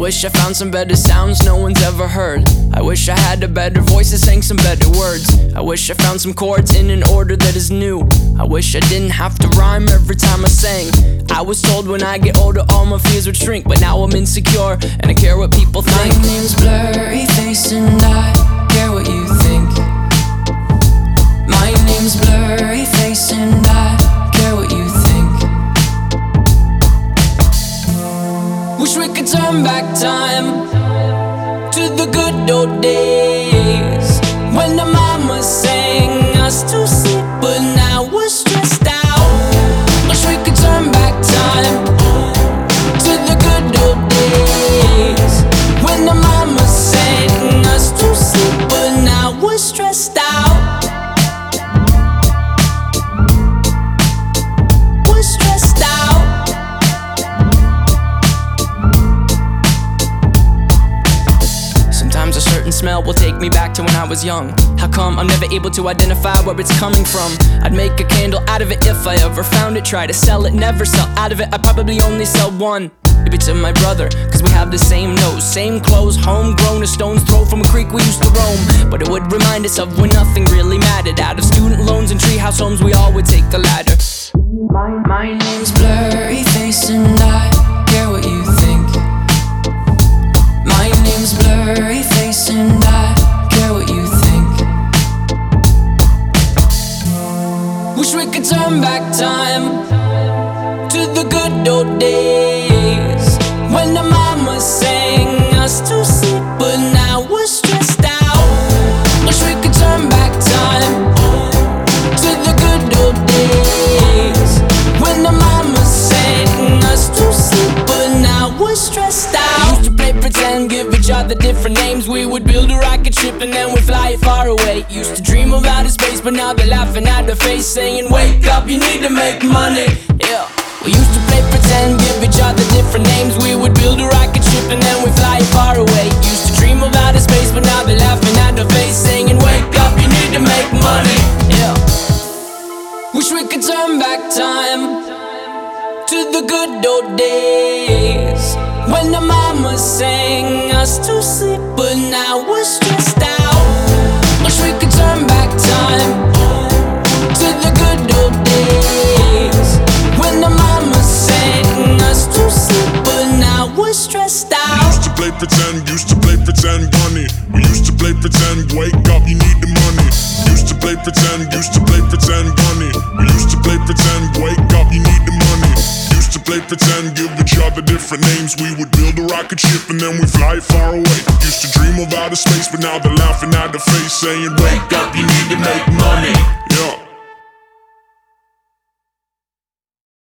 wish I found some better sounds no one's ever heard. I wish I had a better voice that sang some better words. I wish I found some chords in an order that is new. I wish I didn't have to rhyme every time I sang. I was told when I get older all my fears would shrink, but now I'm insecure and I care what people think. My name's Blurryface and I care what you think. My name's Blurryface and I care what you think. Wish we could turn back time to the good old days when the mama sang us to sleep, but now we're stressed out. Wish we could turn back time to the good old days when the mama sang us to sleep, but now we're stressed out. We're stressed out. Sometimes a certain smell will take me back to when I was young. How come I'm never able to identify where it's coming from? I'd make a candle out of it if I ever found it. Try to sell it, never sell out of it. I'd probably only sell one. Maybe to my brother, cause we have the same nose, same clothes, homegrown, a stone's throw from a creek we used to roam. But it would remind us of when nothing really mattered. Out of student loans and treehouse homes, we all would take the ladder. My name's Blurryface and I care what you think. My name's Blurryface and I care what you think. Wish we could turn back time to the good old days when the mama sang us to sleep, but now we're stressed out. Wish we could turn back time to the good old days when the mama sang us to sleep, but now we're stressed out. We used to play pretend, give each other different names. We would build a rocket ship and then we'd fly it far away. Used to dream of outer space, but now they're laughing at the face, saying wake up, you need to make money. Yeah. We used to play pretend, give each other different names. We would build a rocket ship and then we'd fly it far away. Used to dream of outer space, but now they're laughing at the face, saying wake up, you need to make money. Yeah. Wish we could turn back time to the good old days when the mama sang us to sleep, but now we're stressed out. Wish we could turn back time to the good old days when the mama sang us to sleep, but now we're stressed out. Used to play pretend, bunny. We used to play pretend, wake up, you need the money. Used to play pretend, bunny. We used to play pretend, wake up, you need the money. Used to play pretend, give each other different names. We would build a rocket ship and then we fly it far away. Used to dream of outer space, but now they're laughing at the face, saying wake up, you need to make money.